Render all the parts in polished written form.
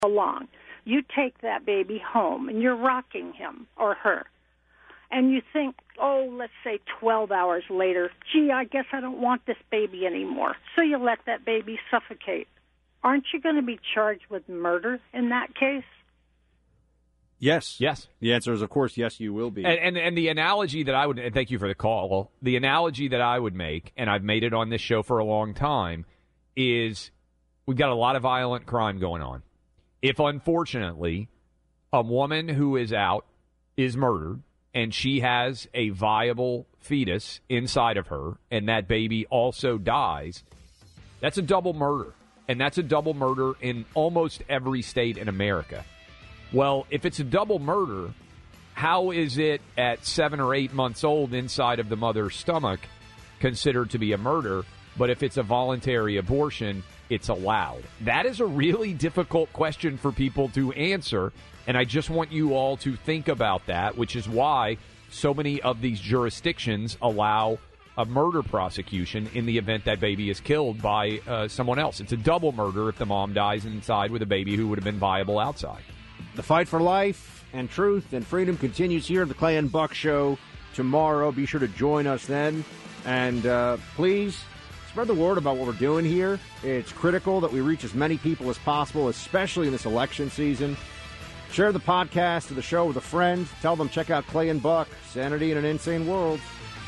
along. You take that baby home, and you're rocking him or her. And you think, let's say 12 hours later, gee, I guess I don't want this baby anymore. So you let that baby suffocate. Aren't you going to be charged with murder in that case? Yes. Yes. The answer is, of course, yes, you will be. And the analogy that I would, and thank you for the call, the analogy that I would make, and I've made it on this show for a long time, is we've got a lot of violent crime going on. If, unfortunately, a woman who is out is murdered and she has a viable fetus inside of her and that baby also dies, that's a double murder. And that's a double murder in almost every state in America. Well, if it's a double murder, how is it at 7 or 8 months old inside of the mother's stomach considered to be a murder? But if it's a voluntary abortion, it's allowed. That is a really difficult question for people to answer, and I just want you all to think about that, which is why so many of these jurisdictions allow a murder prosecution in the event that baby is killed by someone else. It's a double murder if the mom dies inside with a baby who would have been viable outside. The fight for life and truth and freedom continues here at the Clay and Buck Show tomorrow. Be sure to join us then. And please spread the word about what we're doing here. It's critical that we reach as many people as possible, especially in this election season. Share the podcast of the show with a friend. Tell them check out Clay and Buck, Sanity in an Insane World.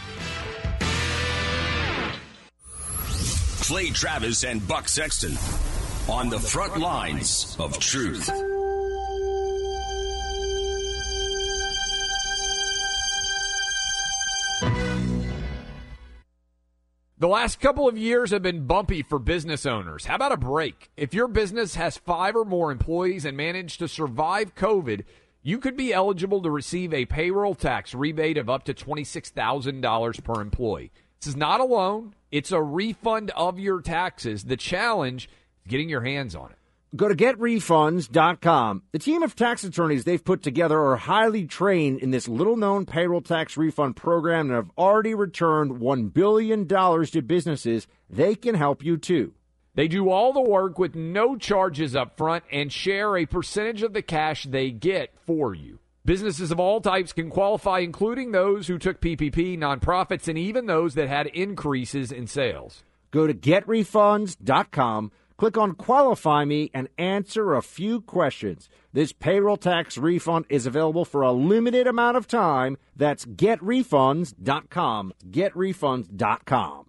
Clay Travis and Buck Sexton on the front lines of truth. The last couple of years have been bumpy for business owners. How about a break? If your business has 5 or more employees and managed to survive COVID, you could be eligible to receive a payroll tax rebate of up to $26,000 per employee. This is not a loan. It's a refund of your taxes. The challenge is getting your hands on it. Go to getrefunds.com. The team of tax attorneys they've put together are highly trained in this little-known payroll tax refund program and have already returned $1 billion to businesses. They can help you, too. They do all the work with no charges up front and share a percentage of the cash they get for you. Businesses of all types can qualify, including those who took PPP, nonprofits, and even those that had increases in sales. Go to getrefunds.com. Click on Qualify Me and answer a few questions. This payroll tax refund is available for a limited amount of time. That's getrefunds.com. Getrefunds.com.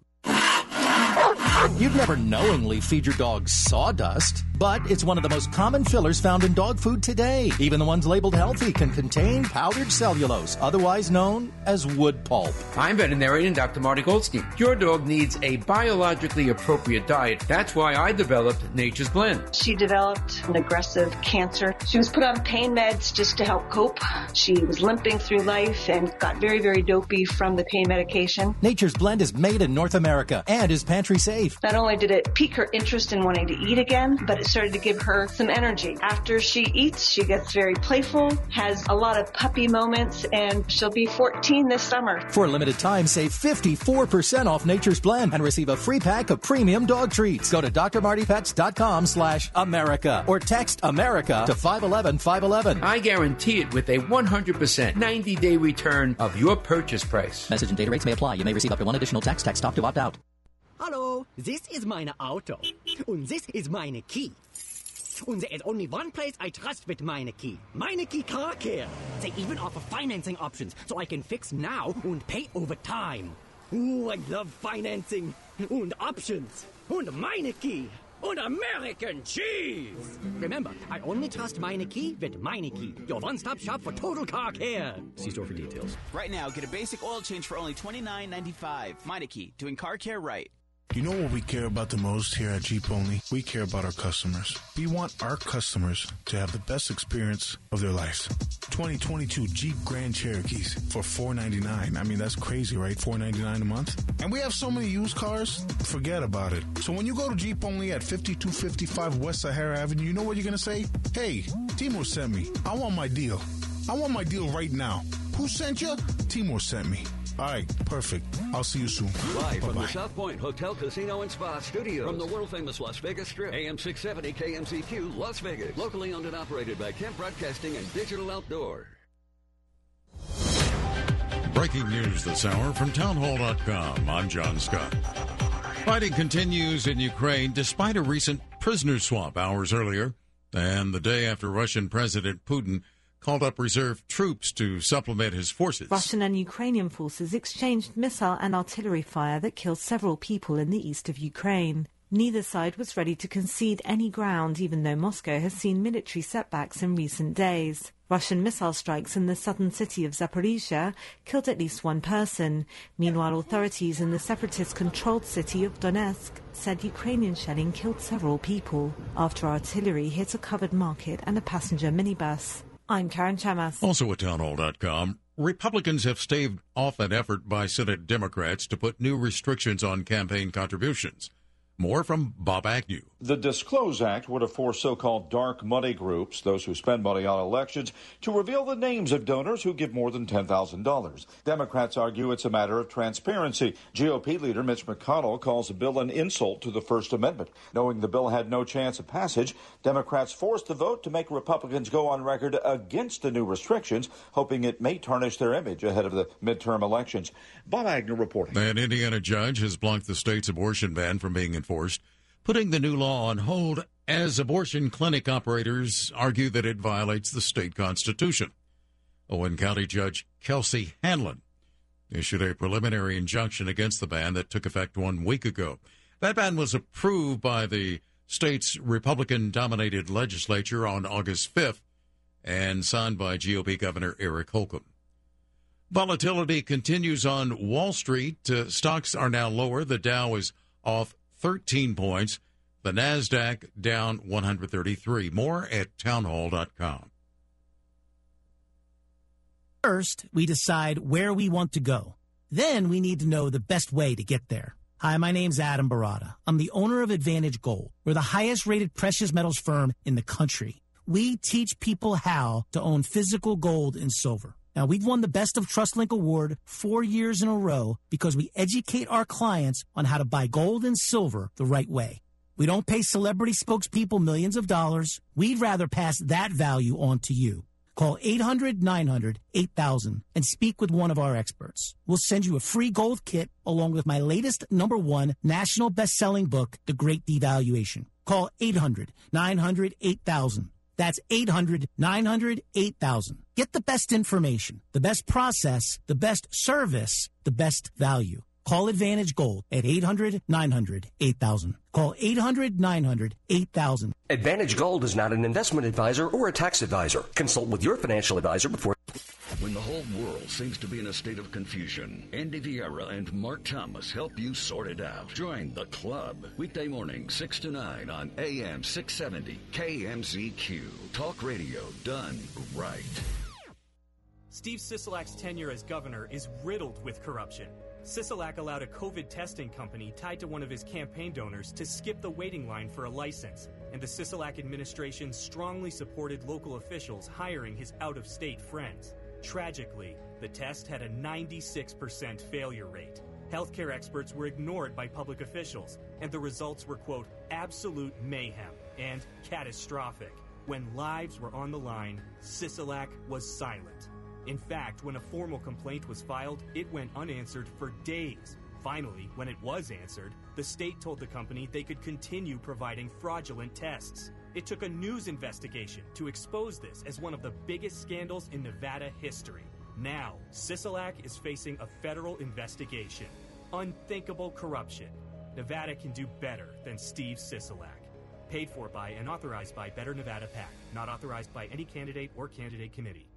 You'd never knowingly feed your dog sawdust, but it's one of the most common fillers found in dog food today. Even the ones labeled healthy can contain powdered cellulose, otherwise known as wood pulp. I'm veterinarian Dr. Marty Goldstein. Your dog needs a biologically appropriate diet. That's why I developed Nature's Blend. She developed an aggressive cancer. She was put on pain meds just to help cope. She was limping through life and got very, very dopey from the pain medication. Nature's Blend is made in North America and is pantry safe. Not only did it pique her interest in wanting to eat again, but it started to give her some energy. After she eats, she gets very playful, has a lot of puppy moments, and she'll be 14 this summer. For a limited time, save 54% off Nature's Blend and receive a free pack of premium dog treats. Go to drmartypets.com/America or text America to 511-511. I guarantee it with a 100% 90-day return of your purchase price. Message and data rates may apply. You may receive up to 1 additional tax stop to opt out. Hello, this is meine Auto. And this is meine key. And there is only one place I trust with meine key. Meine Key Car Care. They even offer financing options, so I can fix now and pay over time. Ooh, I love financing. And options. And meine Key. And American cheese. Remember, I only trust meine Key with meine Key. Your one-stop shop for total car care. See store for details. Right now, get a basic oil change for only $29.95. Meineke, doing car care right. You know what we care about the most here at Jeep Only? We care about our customers. We want our customers to have the best experience of their lives. 2022 Jeep Grand Cherokees for $499. I mean, that's crazy, right? $499 a month? And we have so many used cars, forget about it. So when you go to Jeep Only at 5255 West Sahara Avenue, you know what you're going to say? Hey, Timur sent me. I want my deal. I want my deal right now. Who sent you? Timur sent me. All right, perfect. I'll see you soon. Live from the Bye-bye. South Point Hotel, Casino, and Spa Studios. From the world-famous Las Vegas Strip. AM 670 KMZQ, Las Vegas. Locally owned and operated by Kemp Broadcasting and Digital Outdoor. Breaking news this hour from townhall.com. I'm John Scott. Fighting continues in Ukraine despite a recent prisoner swap hours earlier and the day after Russian President Putin called up reserve troops to supplement his forces. Russian and Ukrainian forces exchanged missile and artillery fire that killed several people in the east of Ukraine. Neither side was ready to concede any ground, even though Moscow has seen military setbacks in recent days. Russian missile strikes in the southern city of Zaporizhia killed at least one person. Meanwhile, authorities in the separatist-controlled city of Donetsk said Ukrainian shelling killed several people after artillery hit a covered market and a passenger minibus. I'm Karen Chamas. Also at townhall.com, Republicans have staved off an effort by Senate Democrats to put new restrictions on campaign contributions. More from Bob Agnew. The Disclose Act would have forced so-called dark money groups, those who spend money on elections, to reveal the names of donors who give more than $10,000. Democrats argue it's a matter of transparency. GOP leader Mitch McConnell calls the bill an insult to the First Amendment. Knowing the bill had no chance of passage, Democrats forced the vote to make Republicans go on record against the new restrictions, hoping it may tarnish their image ahead of the midterm elections. Bob Agnew reporting. An Indiana judge has blocked the state's abortion ban from being enforced, putting the new law on hold as abortion clinic operators argue that it violates the state constitution. Owen County Judge Kelsey Hanlon issued a preliminary injunction against the ban that took effect 1 week ago. That ban was approved by the state's Republican-dominated legislature on August 5th and signed by GOP Governor Eric Holcomb. Volatility continues on Wall Street. Stocks are now lower. The Dow is off 13 points. The NASDAQ down 133. More at townhall.com. First, we decide where we want to go. Then we need to know the best way to get there. Hi, my name's Adam Barada. I'm the owner of Advantage Gold. We're the highest-rated precious metals firm in the country. We teach people how to own physical gold and silver. Now, we've won the Best of TrustLink Award 4 years in a row because we educate our clients on how to buy gold and silver the right way. We don't pay celebrity spokespeople millions of dollars. We'd rather pass that value on to you. Call 800-900-8000 and speak with one of our experts. We'll send you a free gold kit along with my latest #1 national best-selling book, The Great Devaluation. Call 800-900-8000. That's 800-900-8000. Get the best information, the best process, the best service, the best value. Call Advantage Gold at 800-900-8000. Call 800-900-8000. Advantage Gold is not an investment advisor or a tax advisor. Consult with your financial advisor before. When the whole world seems to be in a state of confusion, Andy Vieira and Mark Thomas help you sort it out. Join the club. Weekday morning, 6 to 9 on AM 670 KMZQ. Talk radio done right. Steve Sisolak's tenure as governor is riddled with corruption. Sisolak allowed a COVID testing company tied to one of his campaign donors to skip the waiting line for a license, and the Sisolak administration strongly supported local officials hiring his out-of-state friends. Tragically, the test had a 96% failure rate. Healthcare experts were ignored by public officials, and the results were, quote, absolute mayhem and catastrophic. When lives were on the line, Sisolak was silent. In fact, when a formal complaint was filed, it went unanswered for days. Finally, when it was answered, the state told the company they could continue providing fraudulent tests. It took a news investigation to expose this as one of the biggest scandals in Nevada history. Now, Sisolak is facing a federal investigation. Unthinkable corruption. Nevada can do better than Steve Sisolak. Paid for by and authorized by Better Nevada PAC. Not authorized by any candidate or candidate committee.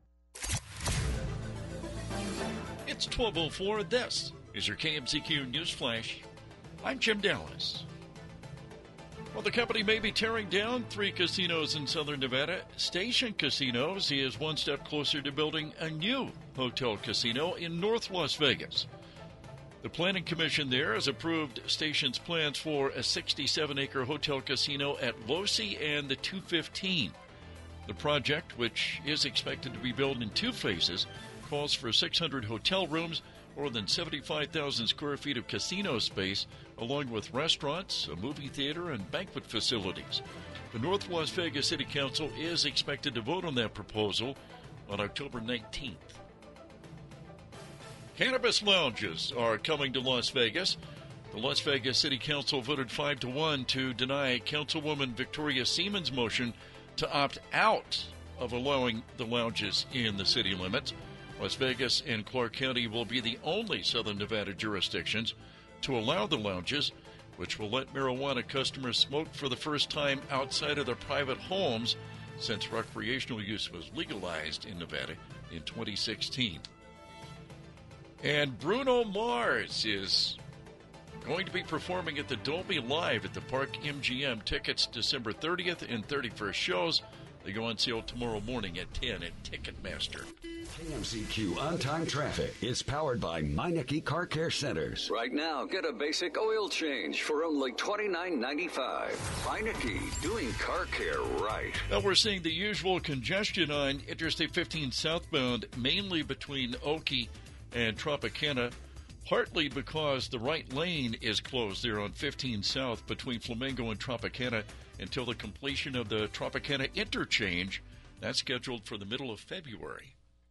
It's 12:04. This is your KMZQ News Flash. I'm Jim Dallas. While the company may be tearing down 3 casinos in southern Nevada, Station Casinos is one step closer to building a new hotel casino in North Las Vegas. The Planning Commission there has approved Station's plans for a 67-acre hotel casino at Losi and the 215. The project, which is expected to be built in 2 phases, calls for 600 hotel rooms, more than 75,000 square feet of casino space, along with restaurants, a movie theater, and banquet facilities. The North Las Vegas City Council is expected to vote on that proposal on October 19th. Cannabis lounges are coming to Las Vegas. The Las Vegas City Council voted 5-1 to deny Councilwoman Victoria Siemens' motion to opt out of allowing the lounges in the city limits. Las Vegas and Clark County will be the only Southern Nevada jurisdictions to allow the lounges, which will let marijuana customers smoke for the first time outside of their private homes since recreational use was legalized in Nevada in 2016. And Bruno Mars is going to be performing at the Dolby Live at the Park MGM. Tickets December 30th and 31st shows. They go on sale tomorrow morning at 10 at Ticketmaster. KMCQ On-Time Traffic is powered by Meineke Car Care Centers. Right now, get a basic oil change for only $29.95. Meineke, doing car care right. Now we're seeing the usual congestion on Interstate 15 southbound, mainly between Oakey and Tropicana, partly because the right lane is closed there on 15 South between Flamingo and Tropicana until the completion of the Tropicana interchange. That's scheduled for the middle of February.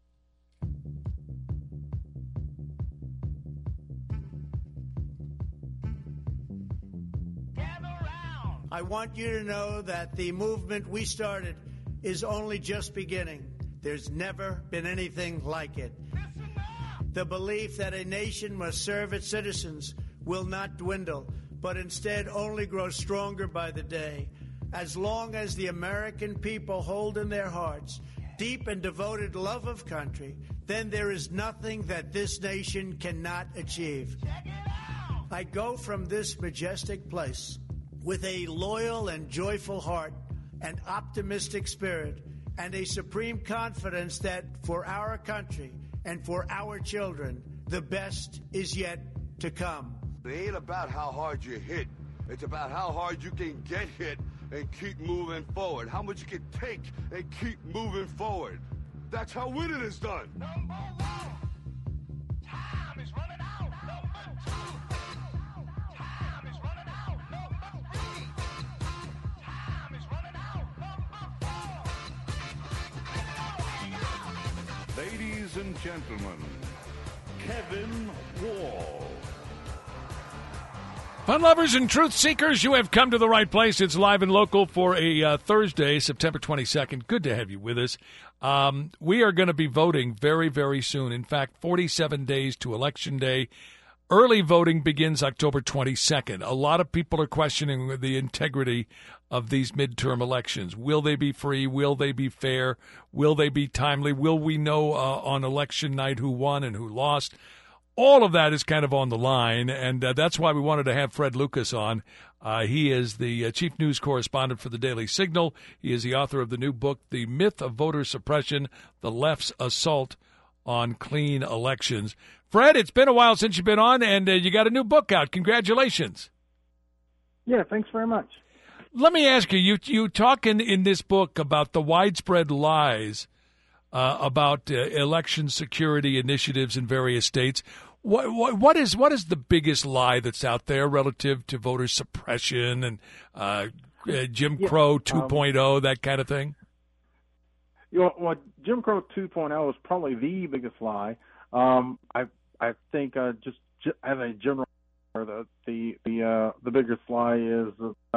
I want you to know that the movement we started is only just beginning. There's never been anything like it. The belief that a nation must serve its citizens will not dwindle, but instead only grow stronger by the day. As long as the American people hold in their hearts deep and devoted love of country, then there is nothing that this nation cannot achieve. I go from this majestic place with a loyal and joyful heart, an optimistic spirit, and a supreme confidence that for our country and for our children, the best is yet to come. It ain't about how hard you hit. It's about how hard you can get hit and keep moving forward. How much you can take and keep moving forward. That's how winning is done. Number one, time is running out. Number two, time is running out. Number three, time is running out. Number four. Ladies and gentlemen, Kevin Wall. Fun lovers and truth seekers, you have come to the right place. It's live and local for a Thursday, September 22nd. Good to have you with us. We are going to be voting very, very soon. In fact, 47 days to Election Day. Early voting begins October 22nd. A lot of people are questioning the integrity of these midterm elections. Will they be free? Will they be fair? Will they be timely? Will we know on election night who won and who lost? All of that is kind of on the line, and that's why we wanted to have Fred Lucas on. He is the chief news correspondent for the Daily Signal. He is the author of the new book, The Myth of Voter Suppression, The Left's Assault on Clean Elections. Fred, it's been a while since you've been on, and you got a new book out. Congratulations. Yeah, thanks very much. Let me ask you, you talk in this book about the widespread lies about election security initiatives in various states. What is the biggest lie that's out there relative to voter suppression and Jim Crow 2.0, that kind of thing? Well, Jim Crow 2.0 is probably the biggest lie. I think just as a general, the biggest lie is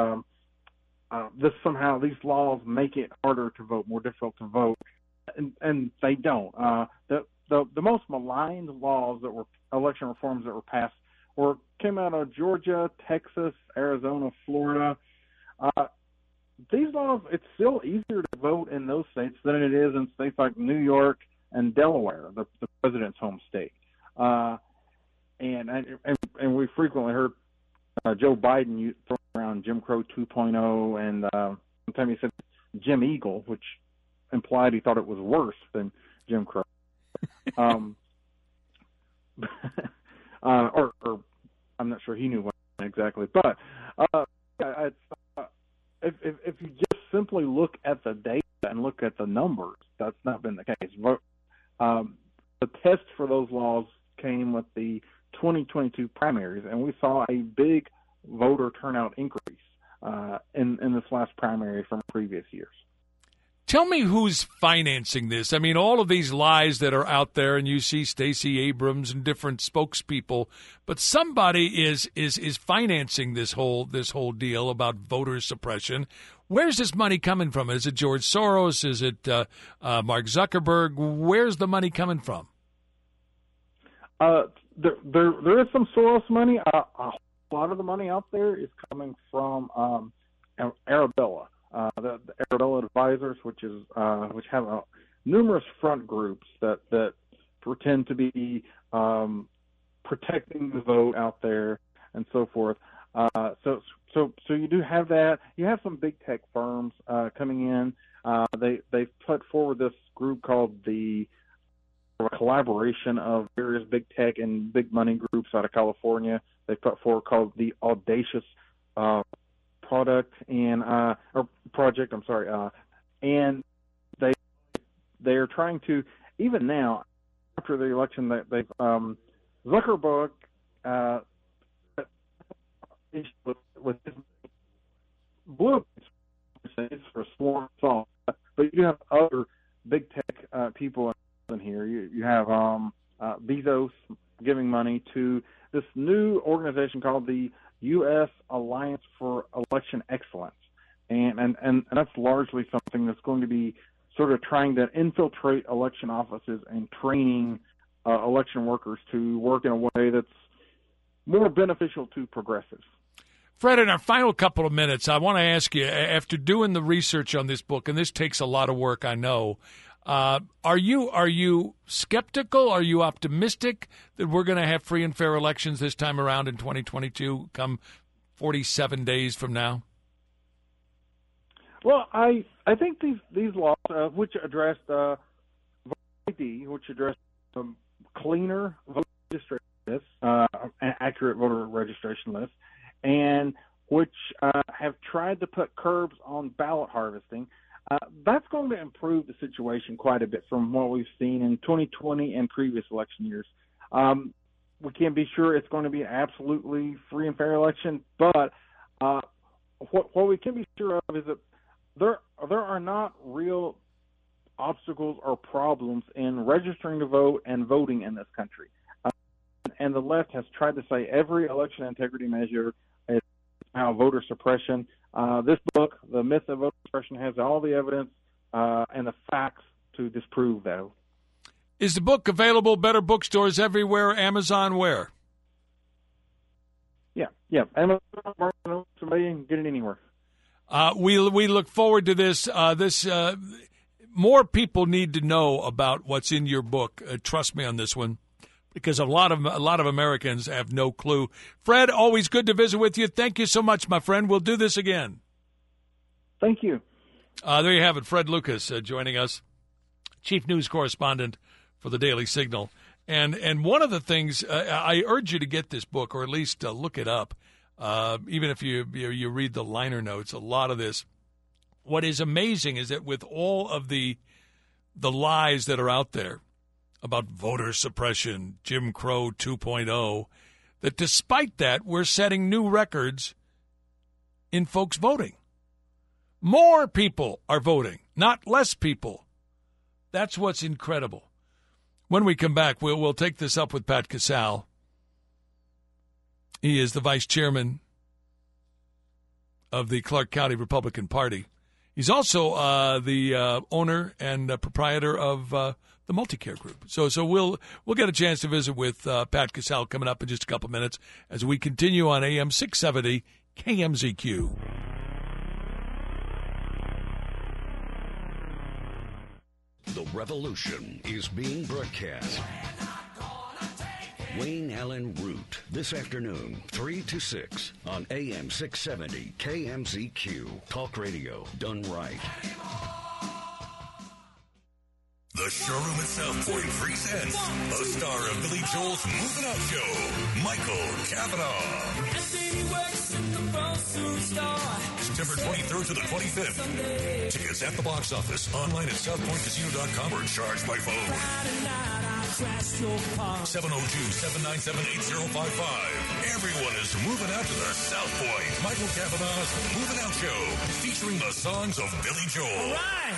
these laws make it harder to vote, more difficult to vote, and they don't. The most maligned laws that were election reforms that were passed came out of Georgia, Texas, Arizona, Florida. These laws, it's still easier to vote in those states than it is in states like New York and Delaware, the president's home state. And we frequently heard Joe Biden throw around Jim Crow 2.0, and sometimes he said Jim Eagle, which implied he thought it was worse than Jim Crow. Or I'm not sure he knew what exactly, but if you just simply look at the data and look at the numbers, that's not been the case. The test for those laws came with the 2022 primaries, and we saw a big voter turnout increase in this last primary from previous years. Tell me who's financing this. I mean, all of these lies that are out there, and you see Stacey Abrams and different spokespeople, but somebody is financing this whole deal about voter suppression. Where's this money coming from? Is it George Soros? Is it Mark Zuckerberg? Where's the money coming from? There is some Soros money. A lot of the money out there is coming from Arabella. The Arabella Advisors, which have numerous front groups that pretend to be protecting the vote out there and so forth. So you do have that. You have some big tech firms coming in. They've put forward this group called a collaboration of various big tech and big money groups out of California. They put forward called the Audacious Project, and they're trying to, even now after the election, that they've Zuckerberg with his blue for sworn song, but you have other big tech people in here. You have Bezos giving money to this new organization called the U.S. Alliance for Election Excellence, and that's largely something that's going to be sort of trying to infiltrate election offices and training election workers to work in a way that's more beneficial to progressives. Fred, in our final couple of minutes, I want to ask you, after doing the research on this book, and this takes a lot of work, I know, are you skeptical? Are you optimistic that we're going to have free and fair elections this time around in 2022, come 47 days from now? Well, I think these laws, which addressed voter ID, which addressed cleaner voter registration lists, an accurate voter registration list, and which have tried to put curbs on ballot harvesting, that's going to improve the situation quite a bit from what we've seen in 2020 and previous election years. We can't be sure it's going to be an absolutely free and fair election, but what we can be sure of is that there are not real obstacles or problems in registering to vote and voting in this country. And the left has tried to say every election integrity measure is now voter suppression. This book, The Myth of Voter Suppression, has all the evidence and the facts to disprove that. Is the book available? Better bookstores everywhere. Amazon, where? Yeah. Amazon, somebody can get it anywhere. We look forward to this. More people need to know about what's in your book. Trust me on this one, because a lot of Americans have no clue. Fred, always good to visit with you. Thank you so much, my friend. We'll do this again. Thank you. There you have it. Fred Lucas joining us, chief news correspondent for the Daily Signal. And one of the things, I urge you to get this book, or at least look it up. Even if you read the liner notes, a lot of this. What is amazing is that with all of the lies that are out there about voter suppression, Jim Crow 2.0, that despite that, we're setting new records in folks voting. More people are voting, not less people. That's what's incredible. When we come back, we'll take this up with Pat Casale. He is the vice chairman of the Clark County Republican Party. He's also the owner and proprietor of the Multicare Group. So we'll get a chance to visit with Pat Casale coming up in just a couple minutes as we continue on AM 670 KMZQ. The revolution is being broadcast. Wayne Allen Root, this afternoon, 3 to 6 on AM 670 KMZQ. Talk radio done right. The The showroom at South Point presents the star of Billy Joel's Moving Out Show, Michael Cavanaugh. September 23rd to the 25th. Tickets at the box office, online at southpointcasino.com or charged by phone. 702-797-8055. Everyone is moving out to the South Point. Michael Cavanaugh's Moving Out Show, featuring the songs of Billy Joel. All right.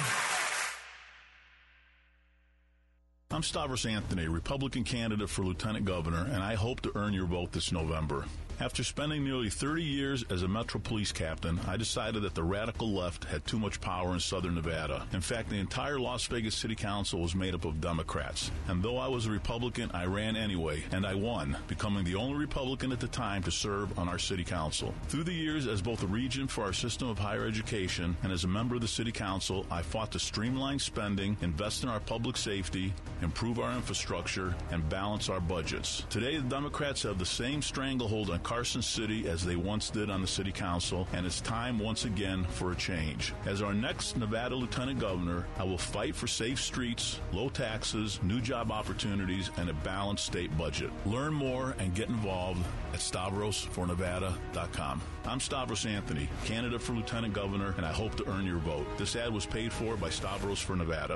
I'm Stavros Anthony, Republican candidate for Lieutenant Governor, and I hope to earn your vote this November. After spending nearly 30 years as a Metro Police captain, I decided that the radical left had too much power in southern Nevada. In fact, the entire Las Vegas City Council was made up of Democrats. And though I was a Republican, I ran anyway, and I won, becoming the only Republican at the time to serve on our City Council. Through the years, as both a regent for our system of higher education and as a member of the City Council, I fought to streamline spending, invest in our public safety, improve our infrastructure, and balance our budgets. Today, the Democrats have the same stranglehold on Carson City as they once did on the City Council, and it's time once again for a change. As our next Nevada Lieutenant Governor, I will fight for safe streets, low taxes, new job opportunities, and a balanced state budget. Learn more and get involved at StavrosForNevada.com. I'm Stavros Anthony, candidate for Lieutenant Governor, and I hope to earn your vote. This ad was paid for by Stavros for Nevada.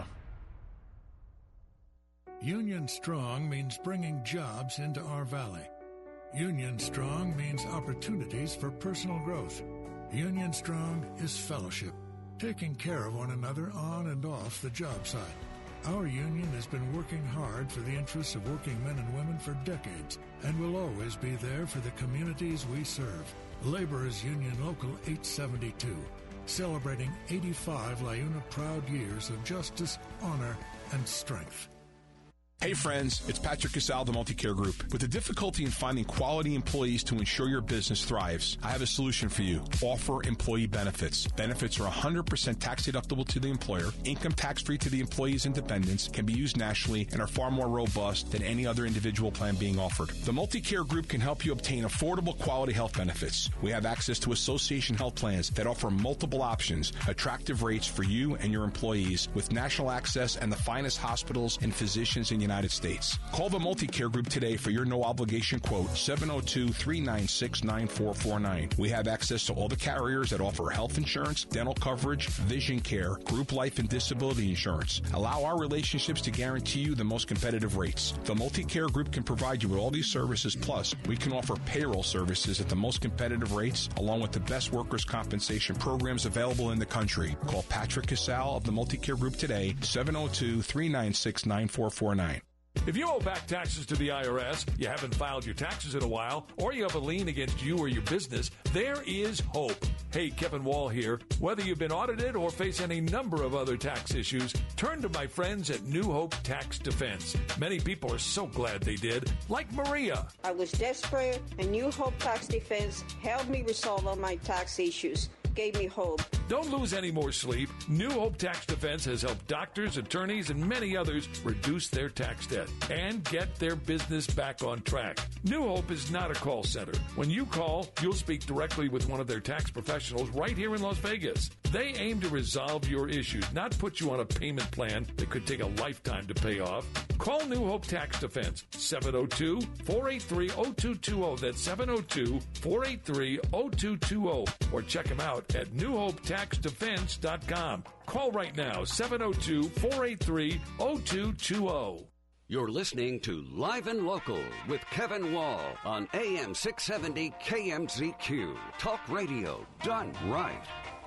Union Strong means bringing jobs into our valley. Union Strong means opportunities for personal growth. Union Strong is fellowship, taking care of one another on and off the job site. Our union has been working hard for the interests of working men and women for decades and will always be there for the communities we serve. Laborers Union Local 872, celebrating 85 LiUNA proud years of justice, honor, and strength. Hey friends, it's Patrick Casal of the Multicare Group. With the difficulty in finding quality employees to ensure your business thrives, I have a solution for you. Offer employee benefits. Benefits are 100% tax deductible to the employer, income tax free to the employee's and dependents, can be used nationally, and are far more robust than any other individual plan being offered. The Multicare Group can help you obtain affordable quality health benefits. We have access to association health plans that offer multiple options, attractive rates for you and your employees, with national access and the finest hospitals and physicians in the United States. Call the Multicare Group today for your no-obligation quote, 702-396-9449. We have access to all the carriers that offer health insurance, dental coverage, vision care, group life, and disability insurance. Allow our relationships to guarantee you the most competitive rates. The Multicare Group can provide you with all these services, plus we can offer payroll services at the most competitive rates, along with the best workers' compensation programs available in the country. Call Patrick Casal of the Multicare Group today, 702-396-9449. If you owe back taxes to the IRS, you haven't filed your taxes in a while, or you have a lien against you or your business, there is hope. Hey, Kevin Wall here. Whether you've been audited or face any number of other tax issues, turn to my friends at New Hope Tax Defense. Many people are so glad they did, like Maria. I was desperate, and New Hope Tax Defense helped me resolve all my tax issues. Gave me hope. Don't lose any more sleep. New Hope Tax Defense has helped doctors, attorneys, and many others reduce their tax debt and get their business back on track. New Hope is not a call center. When you call, you'll speak directly with one of their tax professionals right here in Las Vegas. They aim to resolve your issues, not put you on a payment plan that could take a lifetime to pay off. Call New Hope Tax Defense, 702-483-0220. That's 702-483-0220. Or check them out at newhopetaxdefense.com. Call right now, 702-483-0220. You're listening to Live and Local with Kevin Wall on AM 670 KMZQ. Talk radio done right.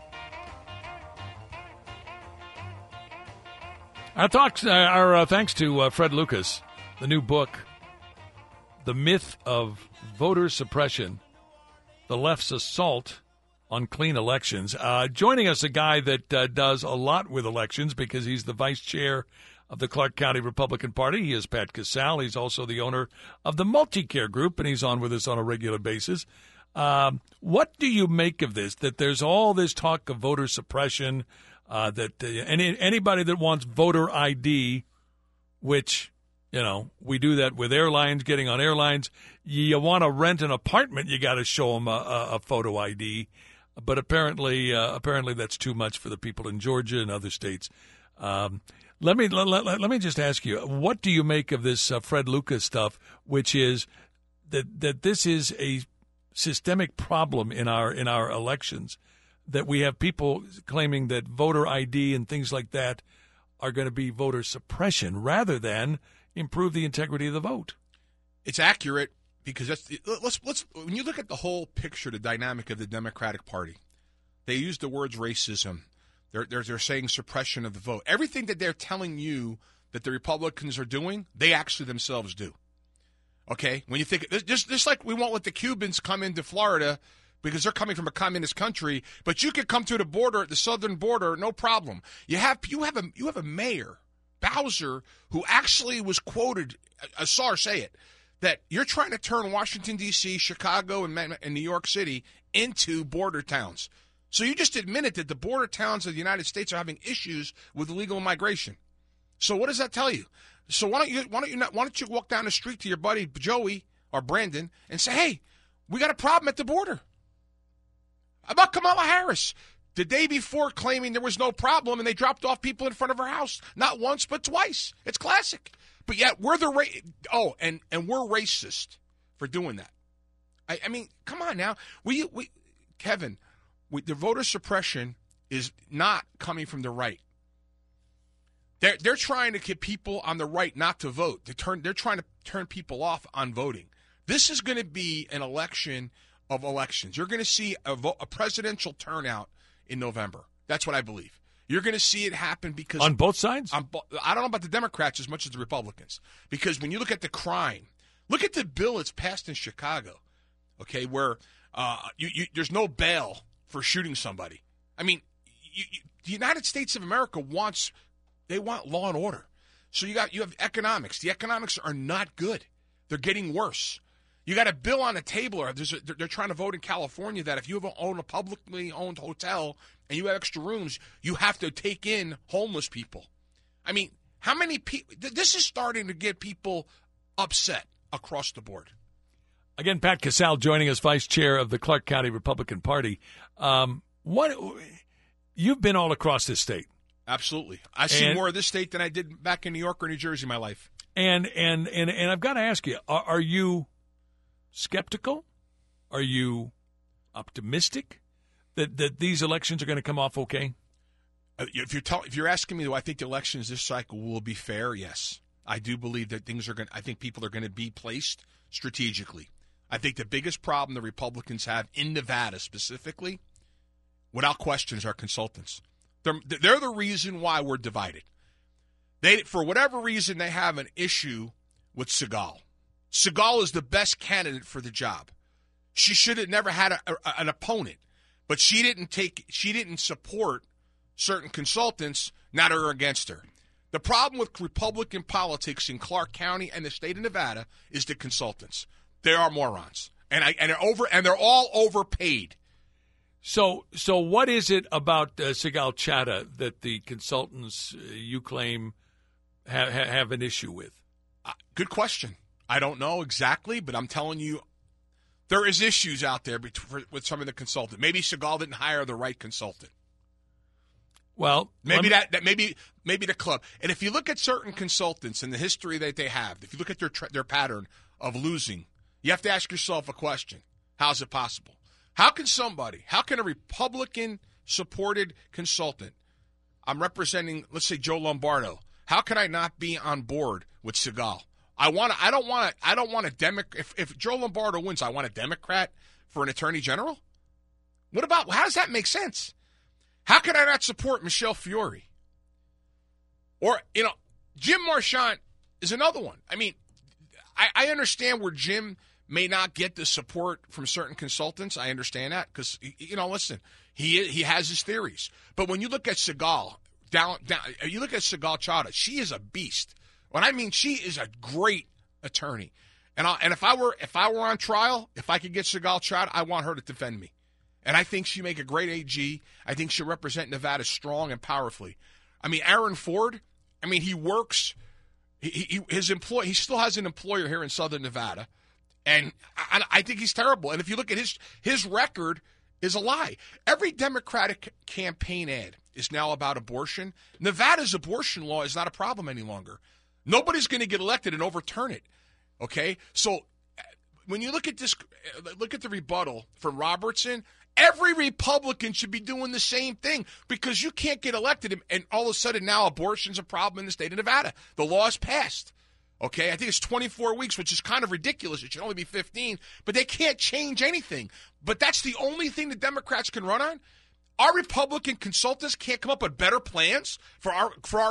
Our thanks to Fred Lucas, the new book, The Myth of Voter Suppression, The Left's Assault on Clean Elections. Joining us, a guy that does a lot with elections because he's the vice chair of the Clark County Republican Party. He is Pat Casal. He's also the owner of the Multicare Group, and he's on with us on a regular basis. What do you make of this, that there's all this talk of voter suppression, that anybody that wants voter ID, which, you know, we do that with airlines, getting on airlines, you want to rent an apartment, you got to show them a photo ID. But apparently that's too much for the people in Georgia and other states. Let me just ask you, what do you make of this Fred Lucas stuff, which is that this is a systemic problem in our elections, that we have people claiming that voter ID and things like that are going to be voter suppression rather than improve the integrity of the vote? It's accurate because let's when you look at the whole picture, the dynamic of the Democratic Party, they use the words racism. They're saying suppression of the vote. Everything that they're telling you that the Republicans are doing, they actually themselves do. Okay? When you think, just like we won't let the Cubans come into Florida because they're coming from a communist country, but you could come through the border, the southern border, no problem. You have a mayor, Bowser, who actually was quoted, I saw her say it, that you're trying to turn Washington, D.C., Chicago, and New York City into border towns. So you just admitted that the border towns of the United States are having issues with illegal migration. So what does that tell you? So why don't you walk down the street to your buddy Joey or Brandon and say, hey, we got a problem at the border? How about Kamala Harris? The day before claiming there was no problem and they dropped off people in front of her house. Not once, but twice. It's classic. But yet we're and we're racist for doing that. I mean, come on now. Kevin, the voter suppression is not coming from the right. They're trying to get people on the right not to vote. They're trying to turn people off on voting. This is going to be an election of elections. You're going to see a presidential turnout in November. That's what I believe. You're going to see it happen because on both sides. I don't know about the Democrats as much as the Republicans, because when you look at the crime, look at the bill that's passed in Chicago. Okay, where there's no bail for shooting somebody. I mean, the United States of America want law and order. So you have economics. The economics are not good. They're getting worse. You got a bill on the table, or they're trying to vote in California that if you own a publicly owned hotel and you have extra rooms, you have to take in homeless people. I mean, how many people? This is starting to get people upset across the board. Again, Pat Casale joining us, Vice Chair of the Clark County Republican Party. You've been all across this state. Absolutely. I see more of this state than I did back in New York or New Jersey in my life. And I've got to ask you, are you skeptical? Are you optimistic that these elections are going to come off okay? If you're asking me, do I think the elections this cycle will be fair? Yes. I do believe that I think people are going to be placed strategically. I think the biggest problem the Republicans have in Nevada specifically, without question, is our consultants. They're the reason why we're divided. For whatever reason, they have an issue with Segal. Segal is the best candidate for the job. She should have never had an opponent, but she didn't support certain consultants. Now they're against her. The problem with Republican politics in Clark County and the state of Nevada is the consultants. They are morons, and they're all overpaid. So what is it about Segal Chata that the consultants you claim have an issue with? Good question. I don't know exactly, but I'm telling you, there is issues out there with some of the consultants. Maybe Segal didn't hire the right consultant. Well, maybe maybe the club. And if you look at certain consultants and the history that they have, if you look at their pattern of losing, you have to ask yourself a question: how is it possible? How can a Republican-supported consultant, I'm representing, let's say, Joe Lombardo, how can I not be on board with Segal? I don't want a Democrat. If Joe Lombardo wins, I want a Democrat for an attorney general? How does that make sense? How can I not support Michelle Fiore? Or, Jim Marchant is another one. I mean, I understand where Jim may not get the support from certain consultants. I understand that because, listen, he has his theories. But when you look at Segal, you look at Segal Chata, she is a beast. What I mean, she is a great attorney. And if I were on trial, if I could get Segal Chata, I want her to defend me. And I think she'd make a great AG. I think she'll represent Nevada strong and powerfully. I mean, Aaron Ford, he works. He still has an employer here in Southern Nevada. And I think he's terrible. And if you look at his record, is a lie. Every Democratic campaign ad is now about abortion. Nevada's abortion law is not a problem any longer. Nobody's going to get elected and overturn it. Okay? So when you look at this, look at the rebuttal from Robertson, every Republican should be doing the same thing because you can't get elected and all of a sudden now abortion's a problem in the state of Nevada. The law is passed. Okay, I think it's 24 weeks, which is kind of ridiculous. It should only be 15, but they can't change anything. But that's the only thing the Democrats can run on. Our Republican consultants can't come up with better plans for our